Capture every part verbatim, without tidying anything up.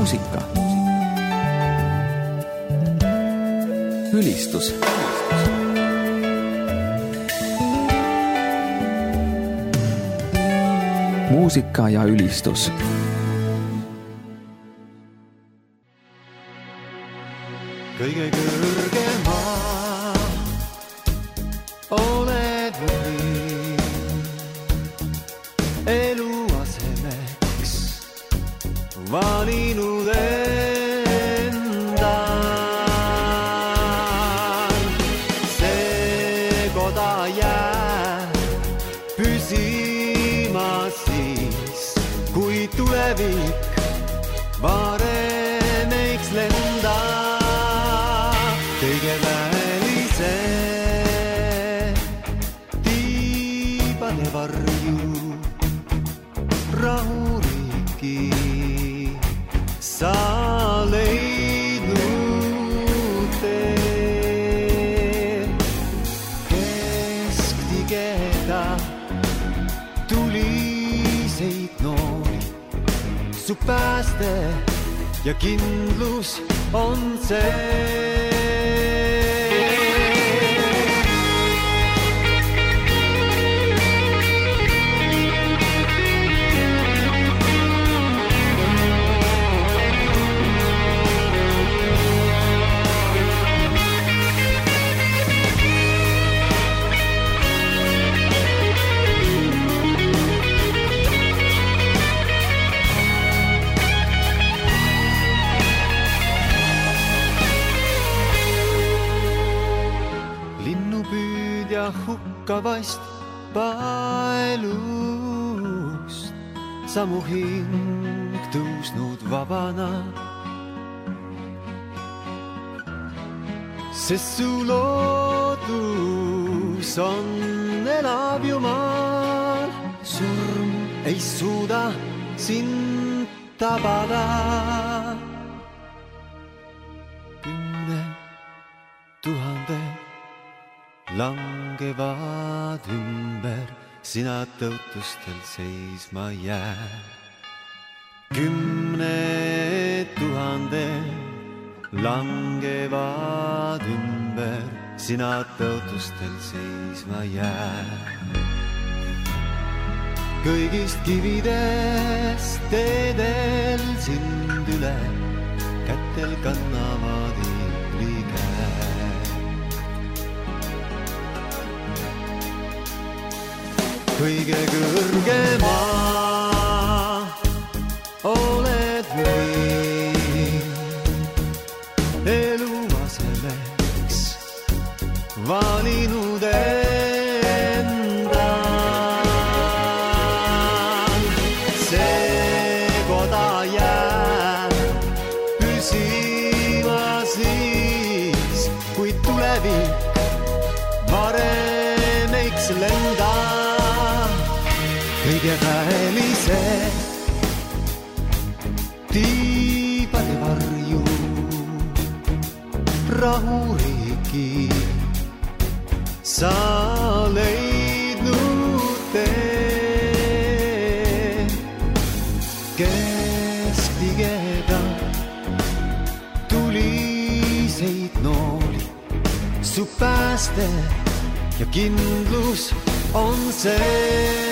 muusika. Ülistus. Muusika ja ülistus. Kõige kõrgema oled või eluasemeks valinud enda. See koda jääb püsima siis, kui tulevik varem eiks lenda. Kõige välise tiibade varju rahuriiki sa leidnud tee. Kesktigeda tuliseid noori, su pääste ja kindlus on see. Hukkavast paelust sa mu hing tõusnud vabana, sest su loodus on elav jumal. Surm ei suuda sind tabada. Kümne tuhande langevad ümber, sina tõutustel seisma jää. Kümne tuhande langevad ümber, sina tõutustel seisma jää. Kõigist kividest teedel sind üle, kätel kannavad iibli käe. Kõige kõrgema oled või eluasemeks valinud enda. See koda jääb püsima siis, kui tulevik varem eiks lenda. Kõige välise tiibade varju rahuriiki sa leidnud tee. Kesktigeda tuliseid nooli, su pääste ja kindlus on see.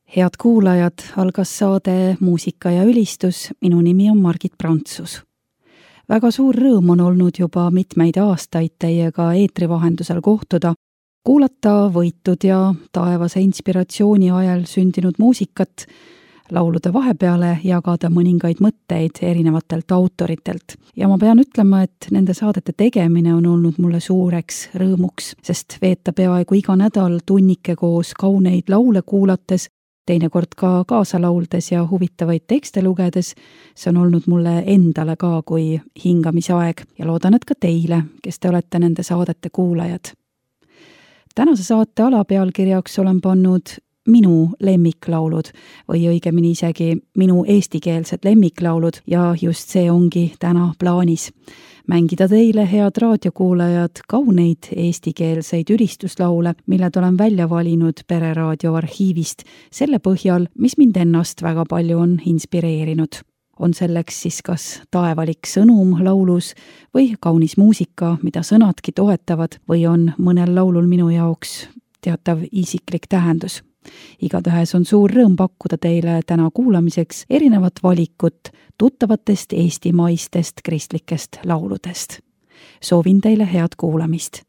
Head kuulajad, algas saade Muusika ja ülistus, minu nimi on Margit Prantsus. Väga suur rõõm on olnud juba mitmeid aastaid teiega eetri vahendusel kohtuda, kuulata võitud ja taevase inspiratsiooni ajal sündinud muusikat, laulude vahepeale jagada mõningaid mõtteid erinevatelt autoritelt. Ja ma pean ütlema, et nende saadete tegemine on olnud mulle suureks rõõmuks, sest veeta peaaegu iga nädal tunnike koos kauneid laule kuulates, teinekord ka kaasa lauldes ja huvitavaid tekste lugedes, see on olnud mulle endale ka kui hingamisaeg ja loodan, et ka teile, kes te olete nende saadete kuulajad. Tänase saate alapealkirjaks olen pannud minu lemmiklaulud või õigemini isegi minu eestikeelsed lemmiklaulud ja just see ongi täna plaanis. Mängida teile, head raadiokuulajad, kauneid eestikeelseid ülistuslaule, milled olen välja valinud Pereraadio arhiivist selle põhjal, mis mind ennast väga palju on inspireerinud. On selleks siis kas taevalik sõnum laulus või kaunis muusika, mida sõnadki toetavad või on mõnel laulul minu jaoks teatav isiklik tähendus. Igatahes on suur rõõm pakkuda teile täna kuulamiseks erinevat valikut tuttavatest eestimaistest kristlikest lauludest. Soovin teile head kuulamist.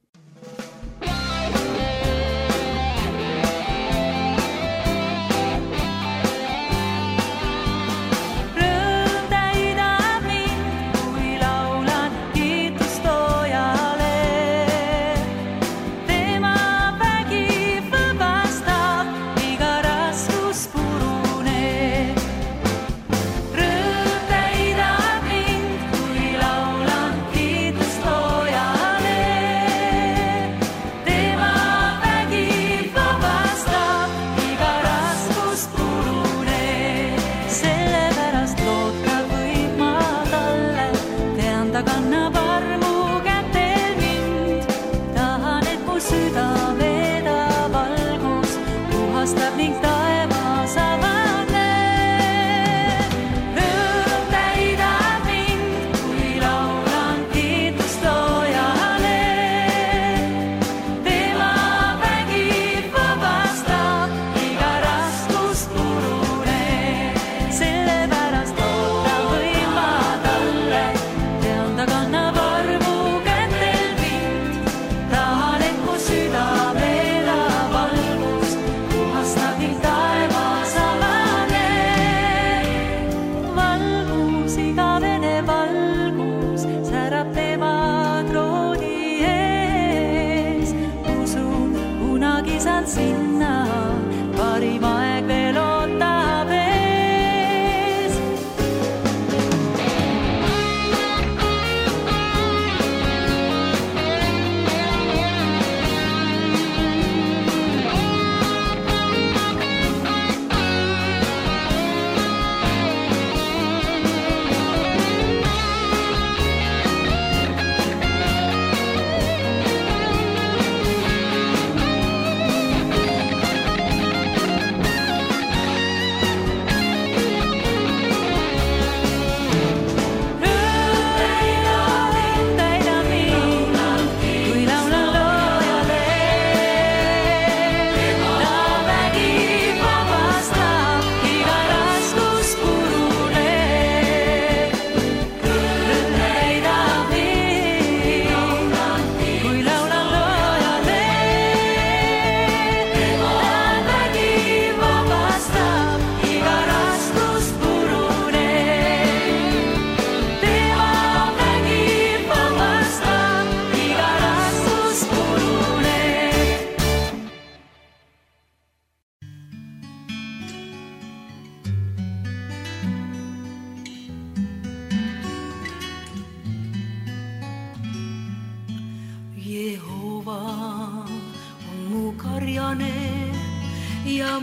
Ja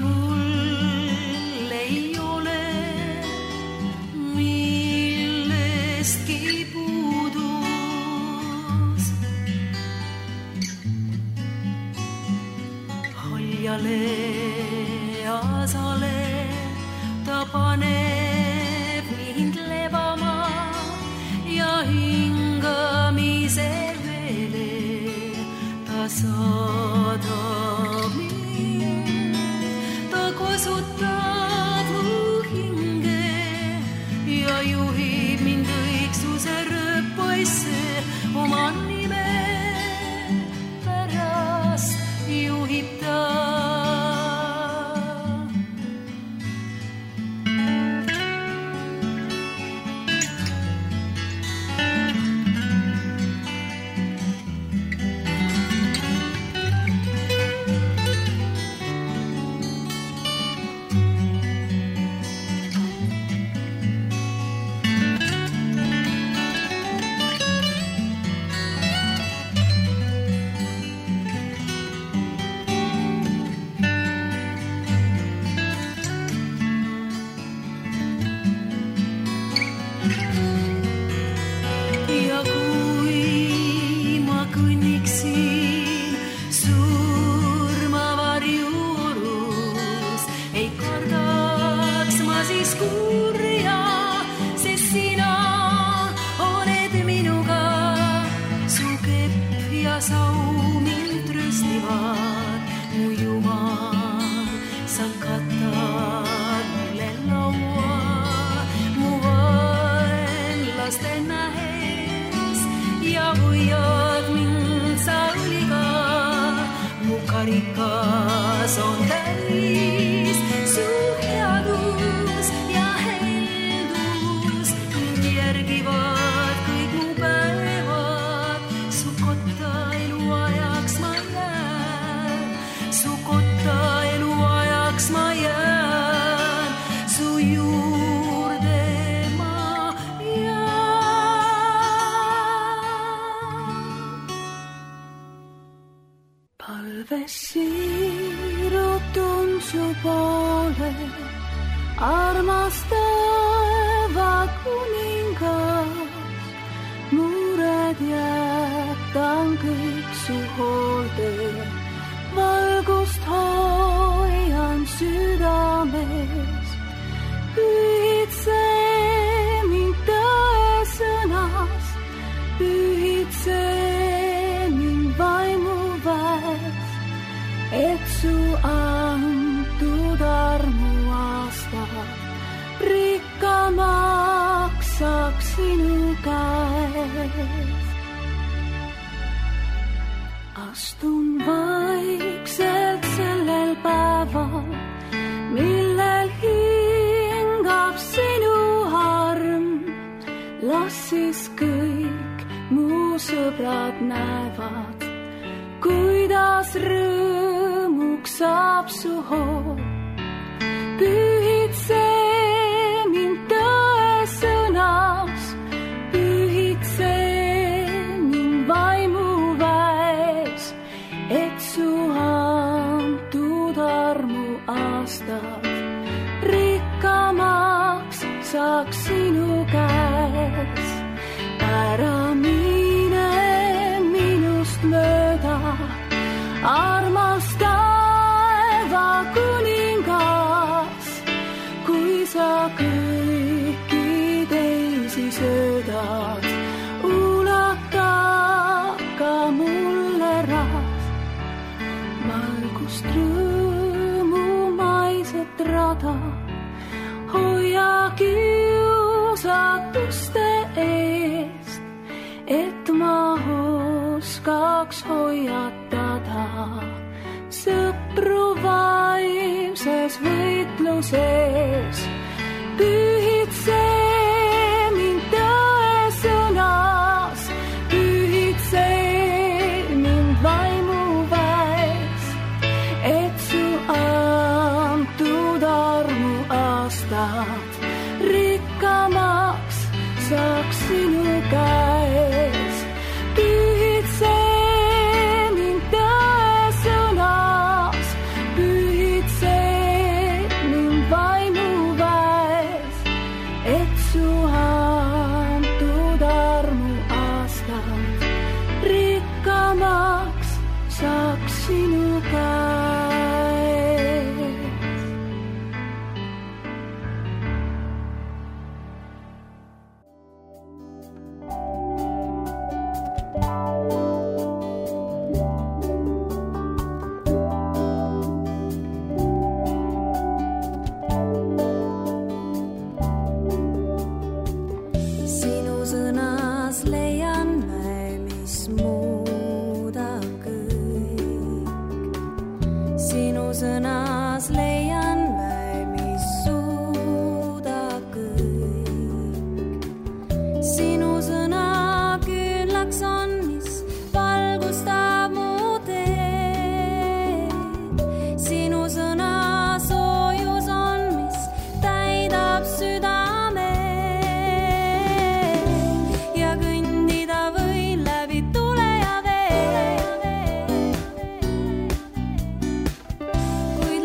mul ei ole millestki puudus. Haljale asale ta paneb mind lebama ja hingamise veele ta saadab mind. Ta kosutab rikas on täis su headus ja heldus ning järgivad kõik mu päevad. Su kotta eluajaks ma jään, su kotta eluajaks ma jään, su juurde ma jään. Palves siirutun su poole, armastava kuningas. Mured jätan kõik su hoolde, valgust hoian südames. Pühitse mind tõe sõnas, pühitse mind vaimu väes, et su antud armu aastad rikkamaks saaks sinu käes. Astun vaikselt sellel päeval, millel hingab sinu arm. Las siis kõik mu sõbrad näevad, kuidas rõõmuks saab su hool. Pühitse mind tõe sõnas, pühitse mind vaimu väes, et su antud armu aastad rikkamaks saaks sinu käes. Ära mine minust mööda, armas taeva kuningas, kui sa kõiki teisi söödad, ulata ka mulle rahv. Valgust rõõmu maiset rada, hoia kiusatuste eest, et ma oskaks hoiatada sõpru vaimses võitluses. Pühitse mind tõe sõnas, pühitse mind vaimu väes, et su antud armu aastad rikkamaks saaks sinu käes. Pühitse mind tõe sõnas, pühitse mind vaimu väes, et su antud armu aastad rikkamaks saaks sinu käes. Kuid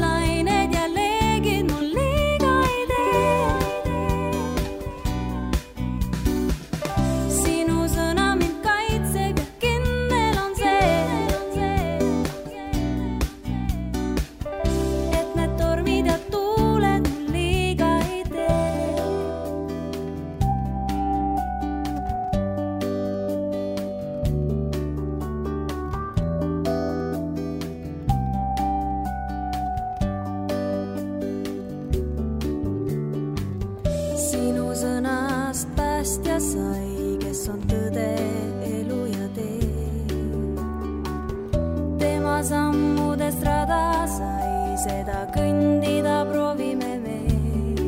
kõndida proovime veel.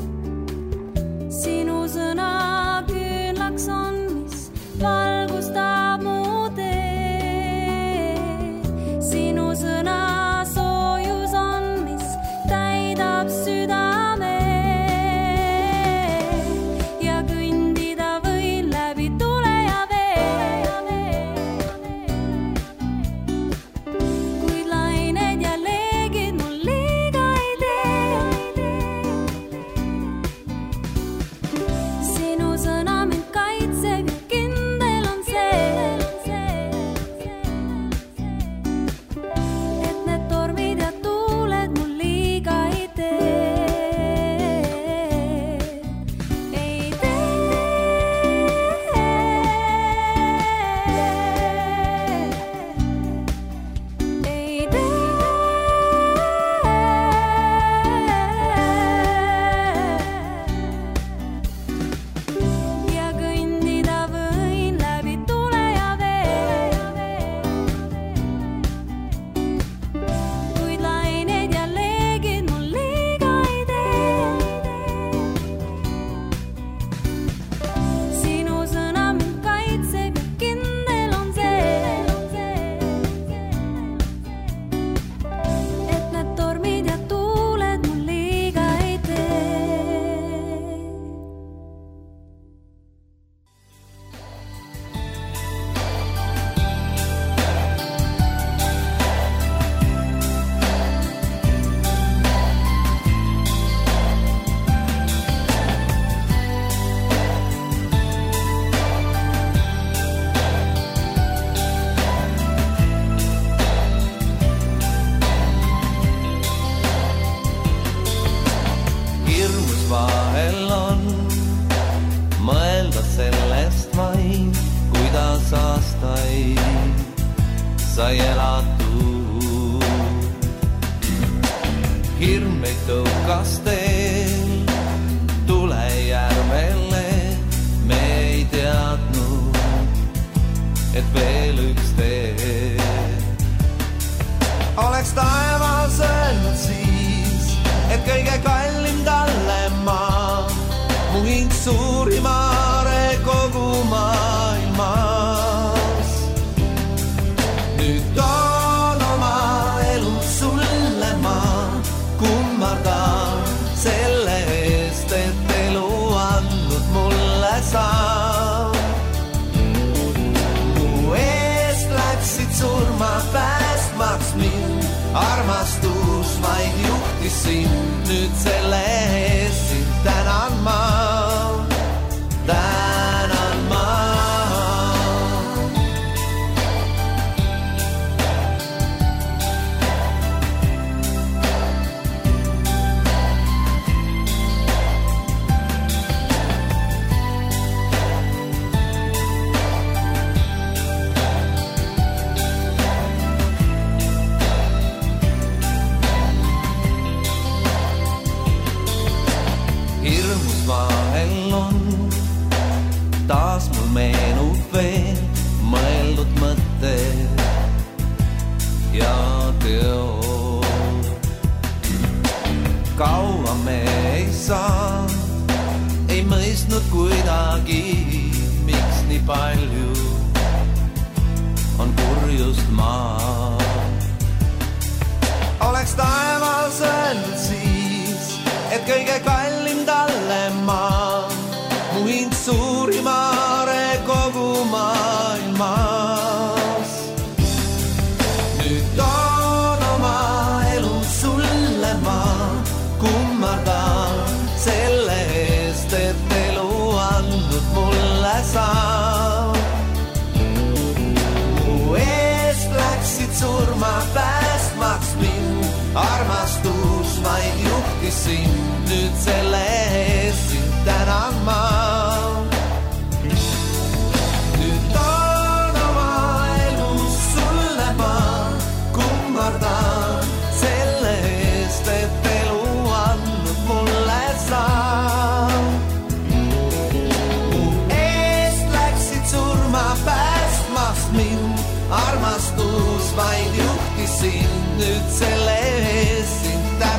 Sinu sõna küünlaks on, mis valgustab mu tee. Sinu sõna soojus on, mis täidab südame. Ja kõndida võin läbi tule ja vee. Kuid lained ja leegid mul liiga ei tee. Sinu sõna mind kaitseb ja kindel on see, et need tormid ja tuuled mul liiga ei tee. Ei tee. Ei tee. Ja kõndida võin läbi tule ja vee. Kuid lained ja leegid mul liiga ei tee. Sinu sõna mind kaitseb ja kindel on see, et need tormid ja tuuled mul liiga ei tee. Hirmus vahel on mõelda sellest vain, kuidas aastaid sai elatud. Hirm meid tõukas teel tulejärvele, me ei teadnud, et veel üks tee. Oleks taevas öelnud siis, et kõige kallim talle maa, mu hing suurimare kogu maailmas. Nüüd toon oma elu sulle ma, kummardan selle eest, et elu andnud mulle saa. Mu eest läksid surma päästmaks mind, armastus vaid juhtis sind, nüüd selle eest sind tänan ma, tänan ma. Hirmus vahel on, taas mul meenub veel mõeldud mõtted ja teod. Kaua me ei saanud, ei mõistnud kuidagi, miks nii palju on kurjust maa. Oleks taevas öelnud siis, et kõige kallim talle maa, mu hing suurimare kogu maailmas. Nüüd toon oma elu sulle ma, kummardan selle eest, et elu andnud mulle saa. Mu eest läksid surma päästmaks mind, armastus vaid juhtis sind, nüüd selle eest sind tänan ma. Nüüd toon oma elu sulle ma, kummardan selle eest, et elu andnud mulle saa. Mu eest läksid surma päästmaks mind, armastus vaid juhtis sind, nüüd selle eest sind tänan.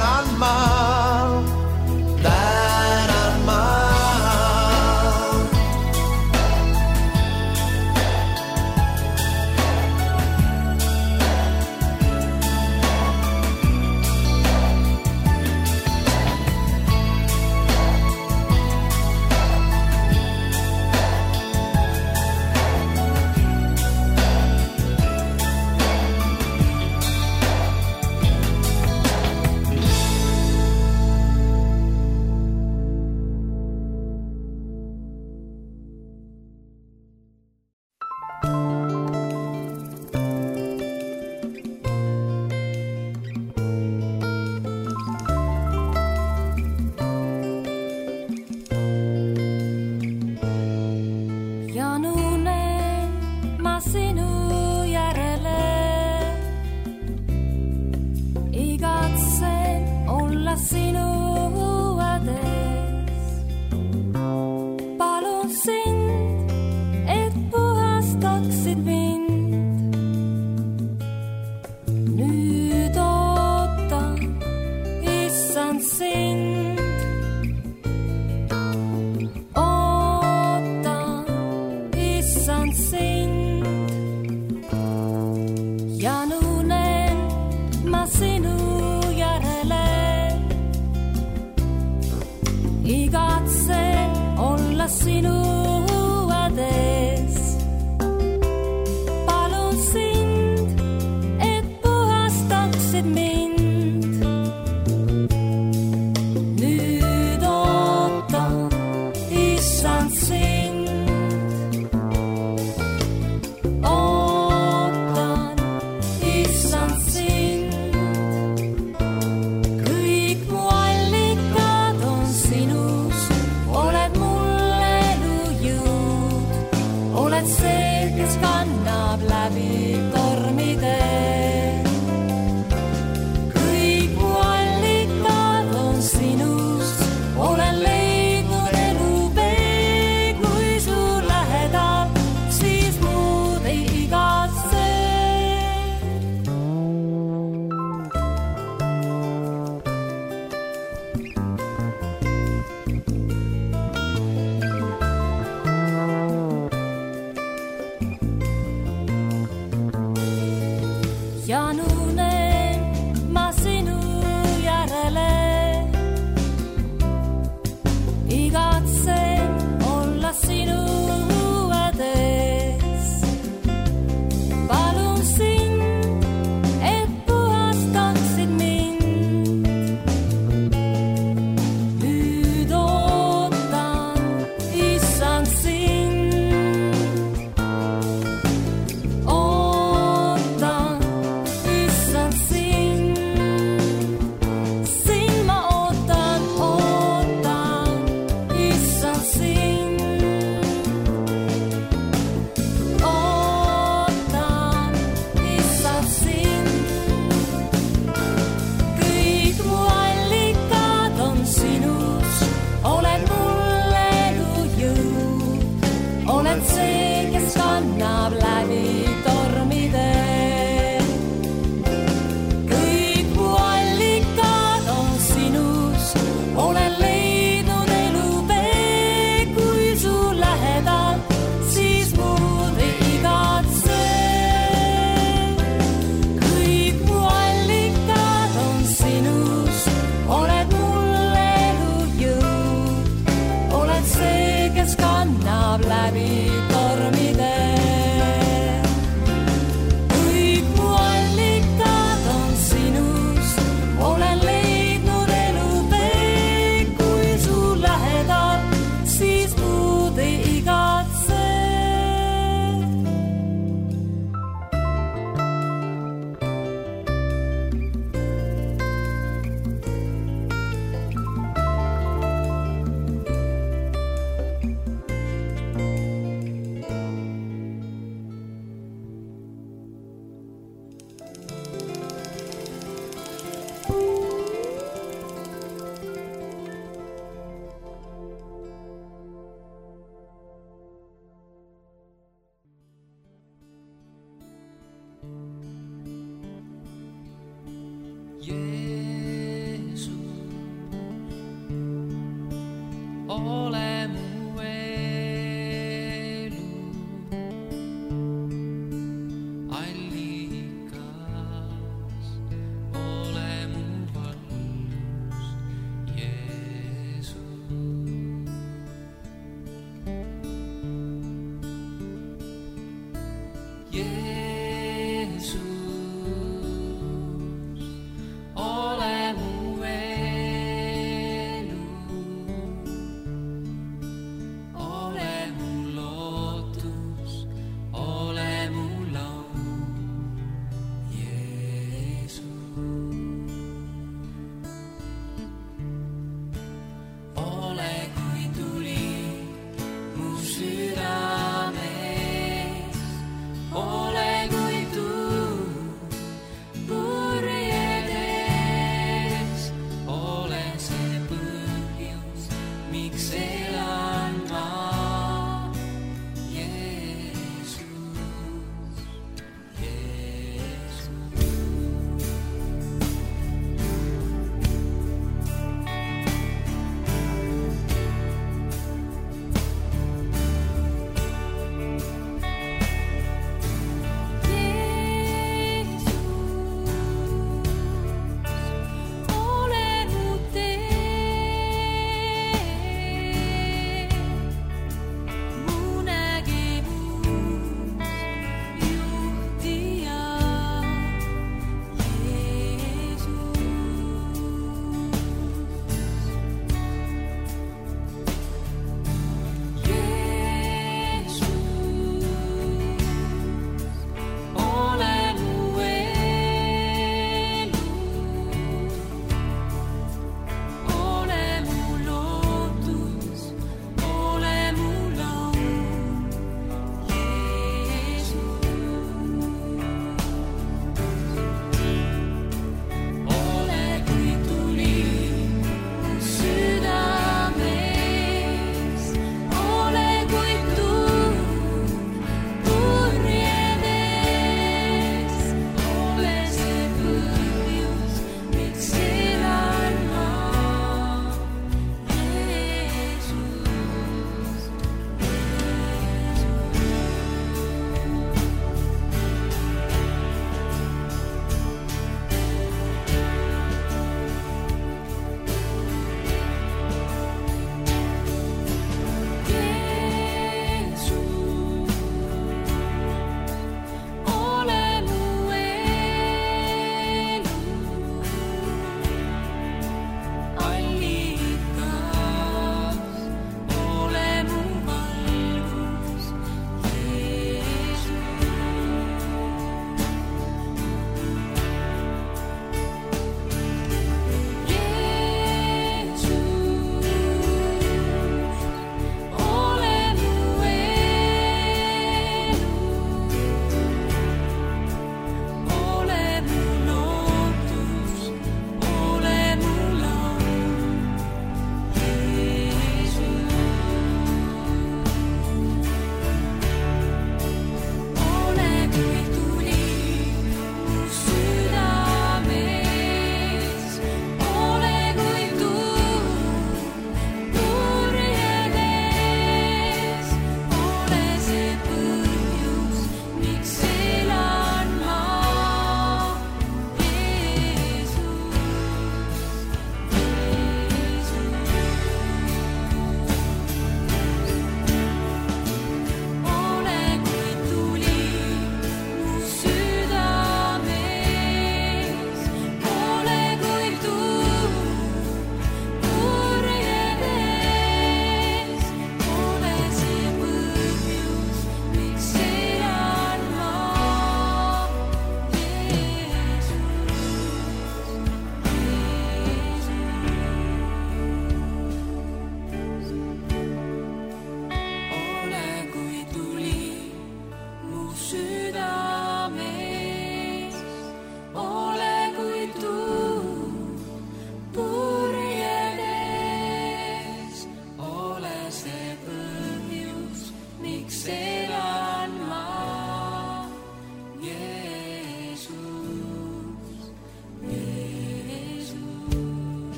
ole mu elu allikas, ole mu valgus, Jeesus. Jeesus, ole mu elu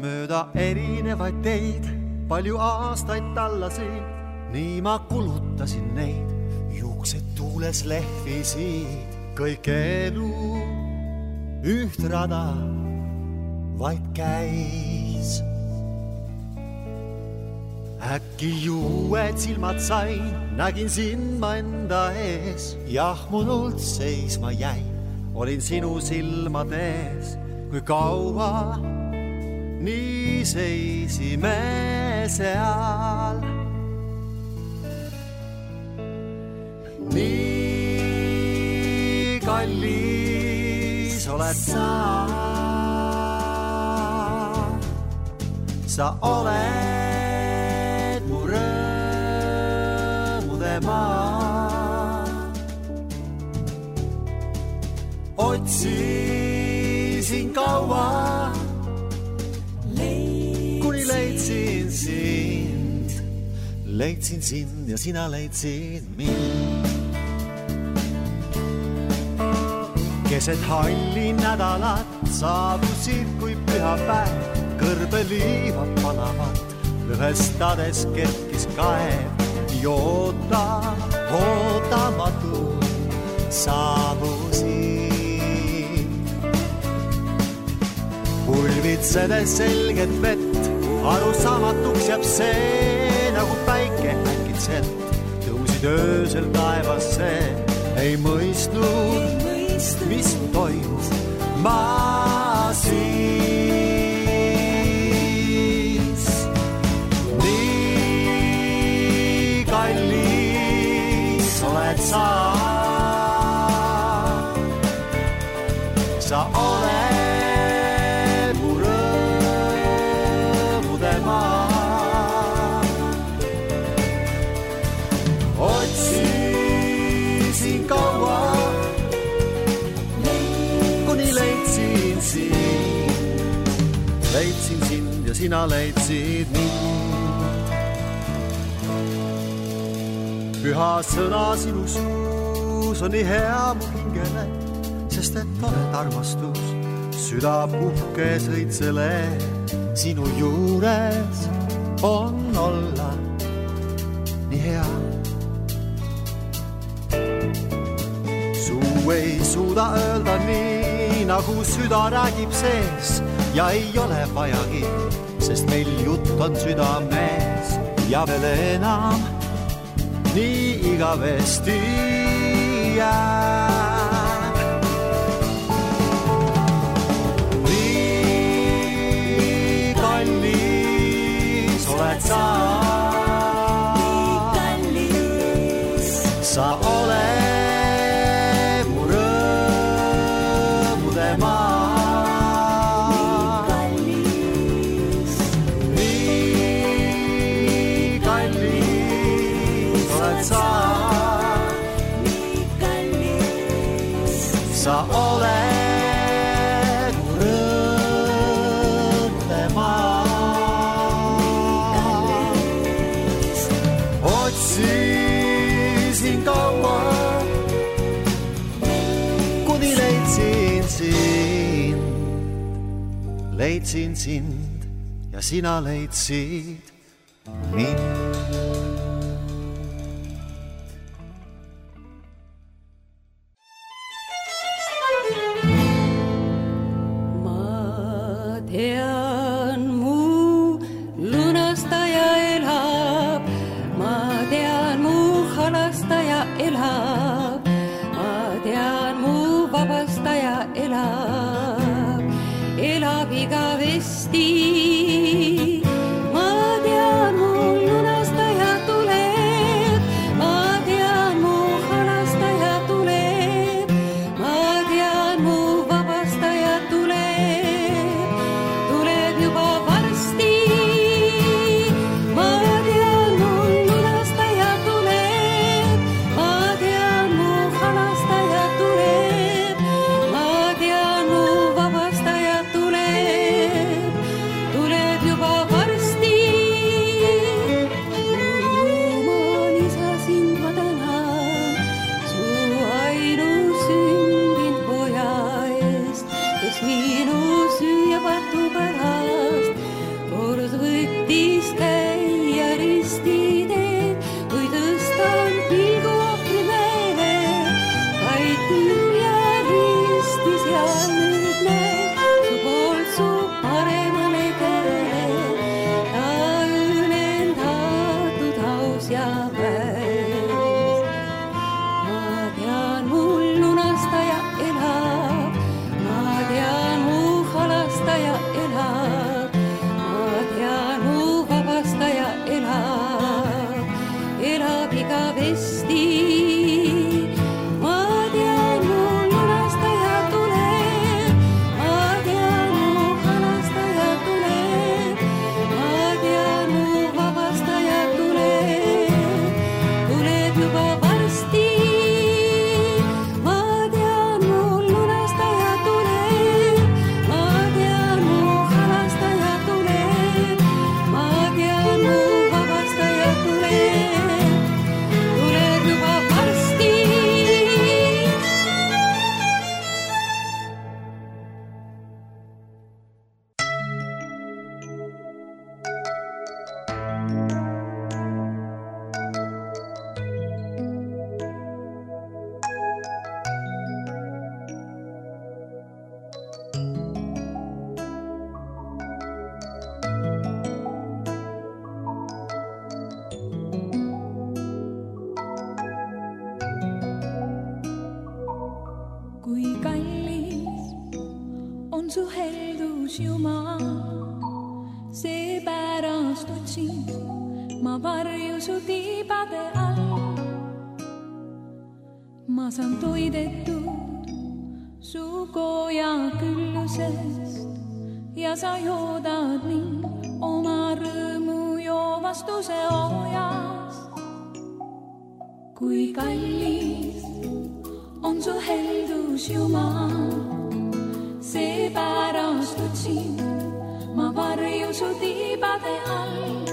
mööda erinevaid teid, palju aastaid tallasin, nii ma kulutasin neid, juuksed tuules lehvisid, kõik elu üht rada vaid käis. Äkki juued silmad sain, nägin sind ma enda ees, jahmunult seisma jäi, olin sinu silmades, kui kaua nii seisime seal. Nii kallis oled sa, sa oled mu rõõmude maa. Otsisin kaua, kuni leidsin sind, leidsin sind ja sina leidsid mind. Keset halli nädalat saabusid kui pühapäev, kõrbeliivad palavat, lõhestades kerkis kaev, joota, ootamatu saabusid. Pulvitsedes selget vett, arusaamatuks jääb see, nagu päike äkitselt tõusid öösel taevasse, ei mõistnud, mis toimub ma siis. Nii kallis oled sa, sa oled mu rõõmude maa. Otsisin kaua, leidsin sind ja sina leidsid mind. Püha sõna sinu suus on nii hea mu hingele, sest et oled armastus, süda puhkes õitsele. Sinu juures on olla nii hea. Suu ei suuda öelda nii, nagu süda räägib sees, ja ei ole vajagi, sest meil jutt on südames ja veel enam nii igavesti jääb. Nii kallis oled sa, sa oled mu rõõmude maa. Sa oled mu rõõmude maa. Otsisin kaua, kuni leidsin sind, leidsin sind ja sina leidsid mind. on su heldus Jumal, seepärast otsin ma varju su tiibade all. Ma saan toidetud su koja küllusest ja sa joodad mind oma rõõmu joovastuse oojast. Kui kallis on su heldus Jumal, seepärast otsin ma varju su tiibade all.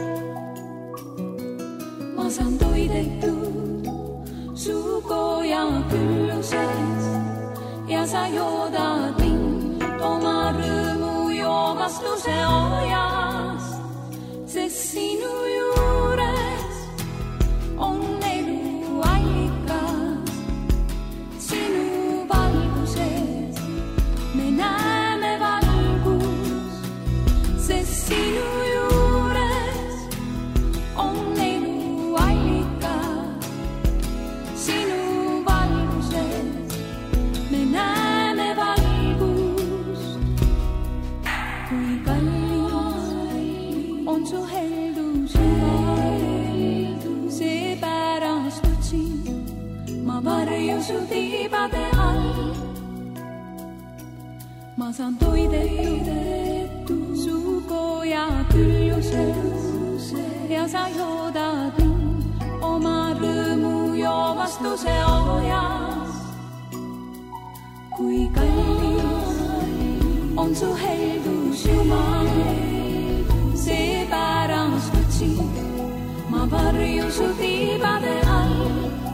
Ma saan toidetud su koja küllusest ja sa joodad mind oma rõõmu joovastuse oojast, sest sinu juures on elu allikas. Sinu valguses me näeme valgust, sest sinu juures on elu allikas. Sinu valguses me näeme valgust. Kui kallis on su heldus Jumal, seepärast otsin ma varju su tiibade all. Ma saan toidetud su koja küllusest ja sa joodad mind oma rõõmu joovastuse oojast. Kui kallis on su heldus Jumal, seepärast otsin ma varju su tiibade all.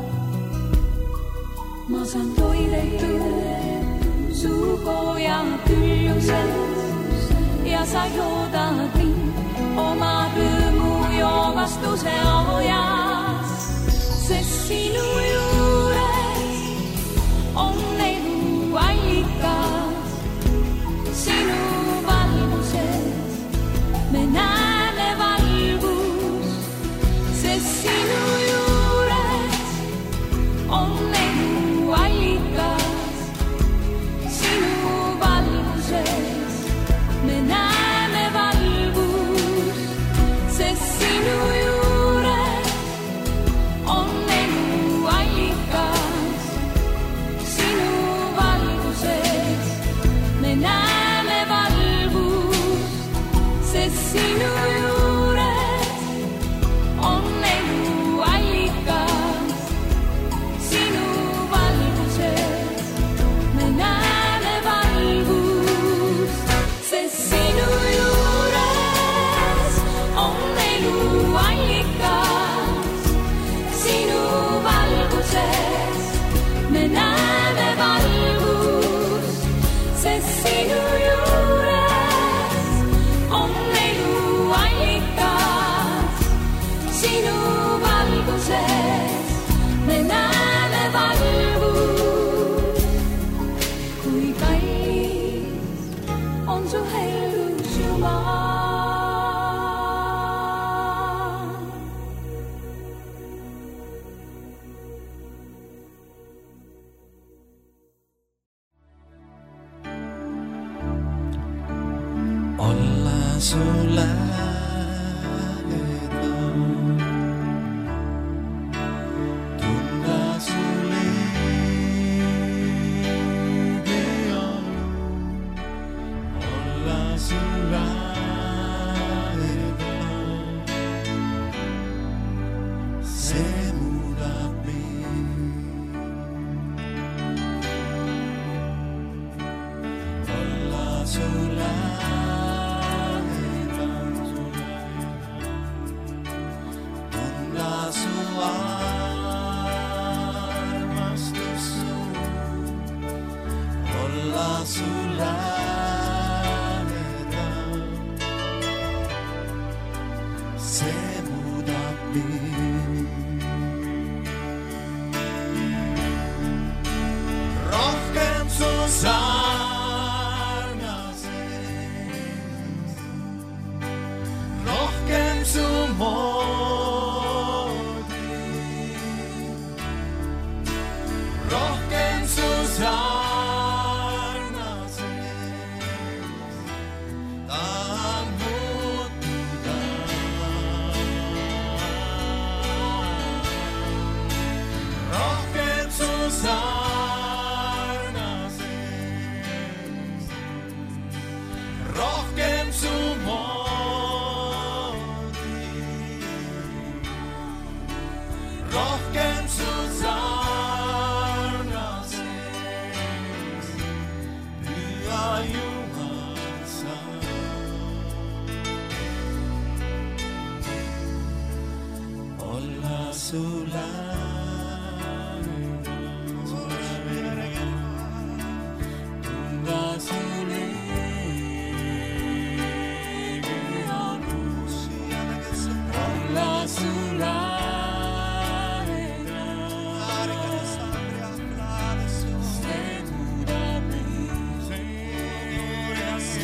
Ma saan toidetud su koja küllusest ja sa joodad mind oma rõõmu joovastuse oojast, sest sinu juures on elu allikas. Sinu valguses me näeme valgust, sest sinu juures on elu allikas. Sinu valguses me näeme valgust, sest sinu juures on elu allikas. Sinu valguses me näeme valgust, sest sinu juures on elu allikas. Sinu valguses me näeme valgust, sest sinu juures on elu allikas. Sinu valguses me näeme valgust, sest sinu juures on elu allikas. Sinu valguses me näeme valgust. Kui kallis on su heldus Jumal. Olla su lähedal, tunda su leide all. Olla su lähedal, see muudab mind. Olla su lähedal, tunda su armastus suur. Olla su lähedal, see muudab mind. Rohkem su sarnaseks, rohkem su moodi, rohkem su sarnaseks. rohkem su moodi, rohkem su sarnaseks, püha Jumal sa. Olla su lähedal, tunda su leegialus, olla su lähedal, see muudab meid. Olla su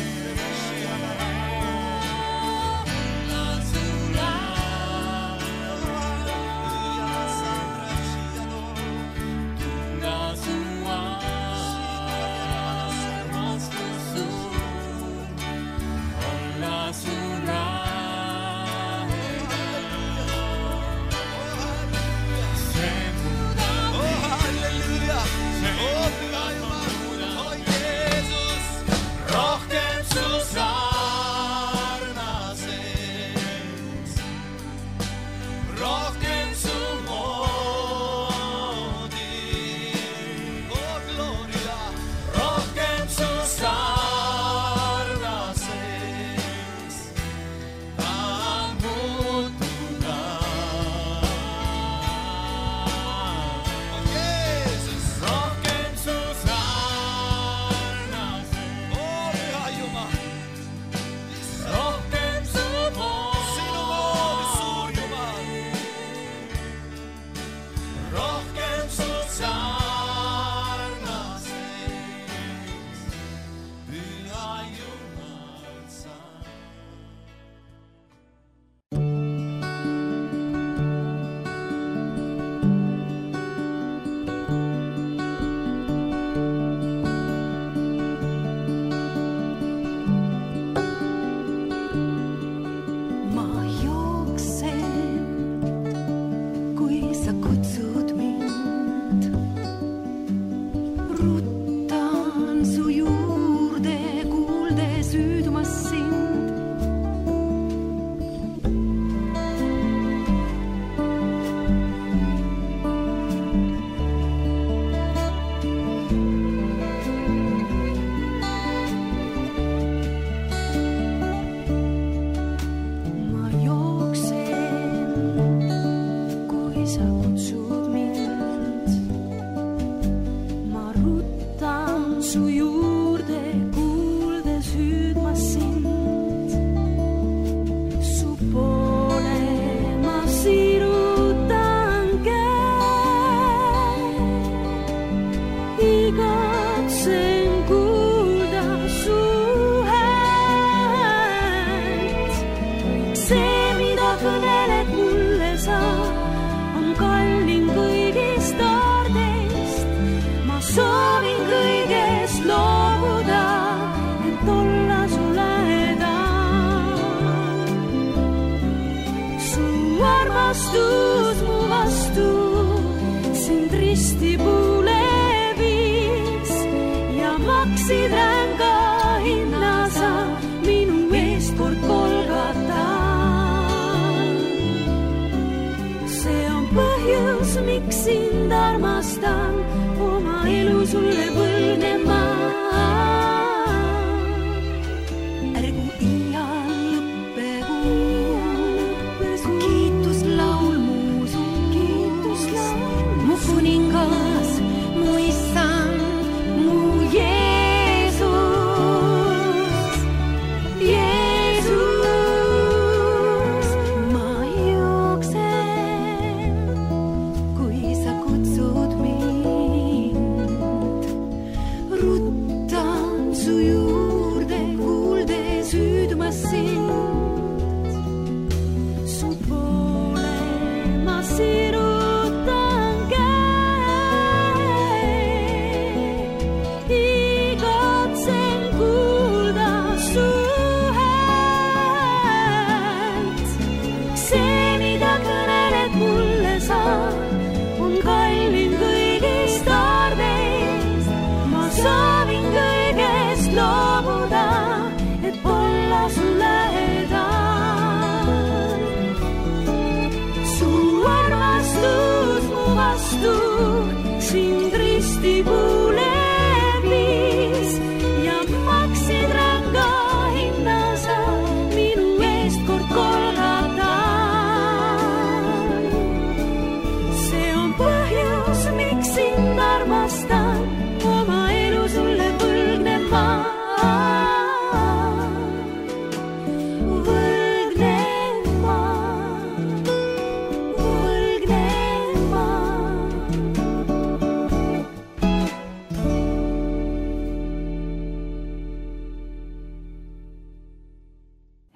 kui sa kutsud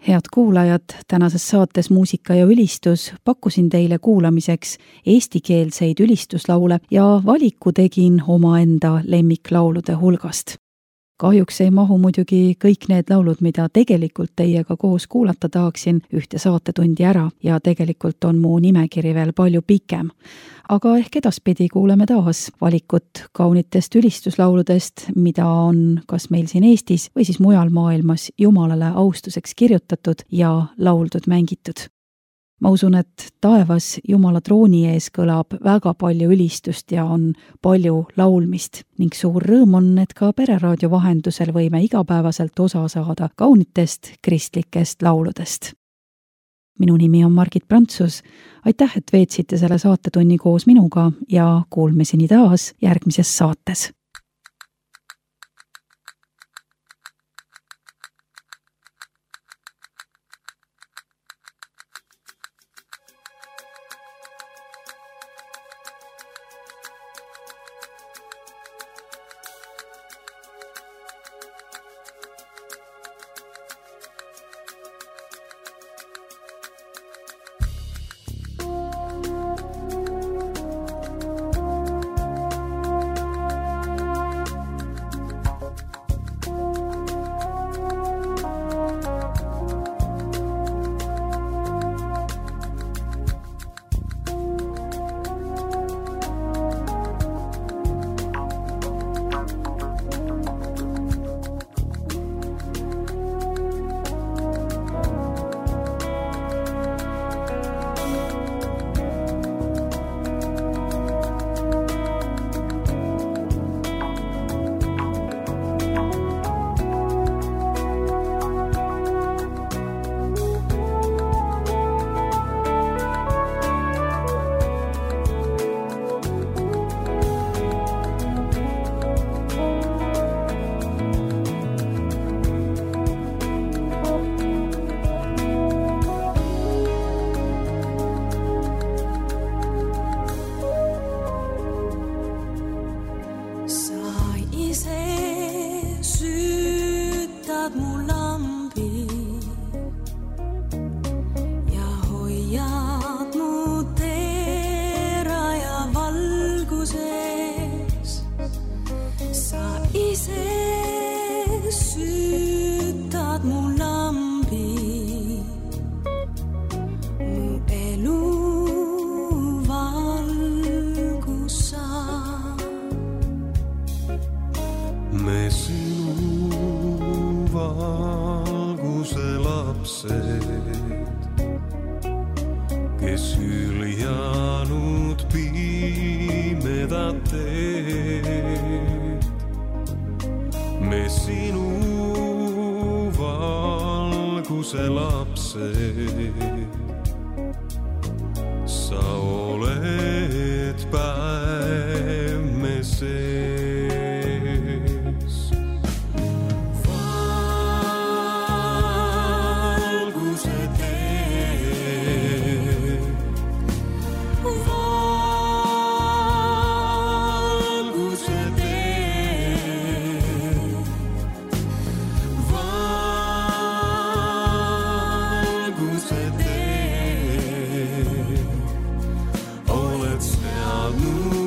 Head kuulajad, tänases saates Muusika ja ülistus pakkusin teile kuulamiseks eestikeelseid ülistuslaule ja valiku tegin omaenda lemmiklaulude hulgast. Kahjuks ei mahu muidugi kõik need laulud, mida tegelikult teiega koos kuulata tahaksin ühte saatetundi ära ja tegelikult on mu nimekiri veel palju pikem. Aga ehk edaspidi kuuleme taas valikut kaunitest ülistuslauludest, mida on kas meil siin Eestis või siis mujal maailmas Jumalale austuseks kirjutatud ja lauldud mängitud. Ma usun, et taevas Jumala trooni ees kõlab väga palju ülistust ja on palju laulmist ning suur rõõm on, et ka Pereraadio vahendusel võime igapäevaselt osa saada kaunitest kristlikest lauludest. Minu nimi on Margit Prantsus. Aitäh, et veetsite selle saatetunni koos minuga ja kuulmiseni taas järgmises saates. Oled seadnud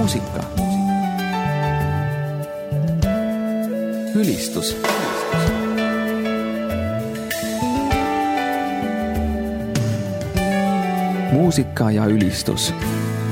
muusika. Ülistus. Muusika ja ülistus